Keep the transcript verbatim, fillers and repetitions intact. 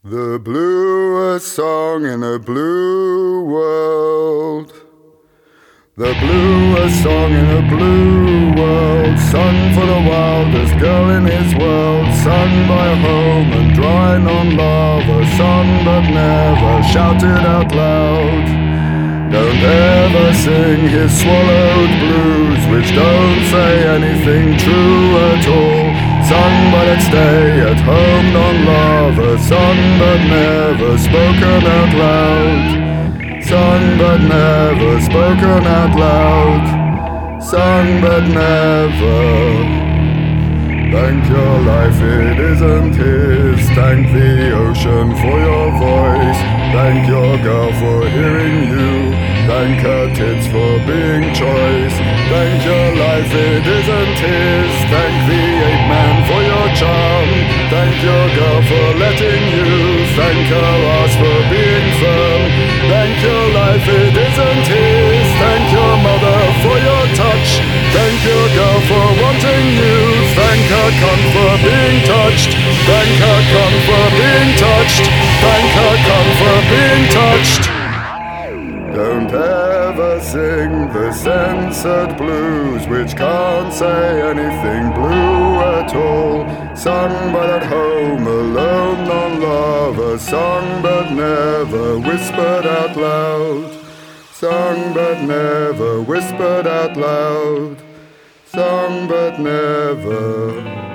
The bluest song in the blue world. The bluest song in the blue world. Sung for the wildest girl in his world. Sung by a home and drying on lava. Sung but never shouted out loud. Don't ever sing his swallowed blues, which don't say anything true at all. Sung but at stay at home on lava. Sung but never spoken out loud. Sung but never spoken out loud. Sung but never. Thank your life, it isn't his. Thank the ocean for your voice. Thank your girl for hearing you. Thank her tits for being choice. Thank your life, it isn't his. Thank the ape man for your charm. Thank your girl for letting you. Thank her ass for being firm. Thank your life, it isn't his. Thank your mother for your touch. Thank your girl for wanting you. Thank her cunt for being touched. Thank her cunt for being touched. Thank her cunt for being touched. Don't ever sing the censored blues, which can't say anything blue at all. Sung but at home, alone on lava. Sung but never whispered out loud. Sung but never whispered out loud. Sung but never.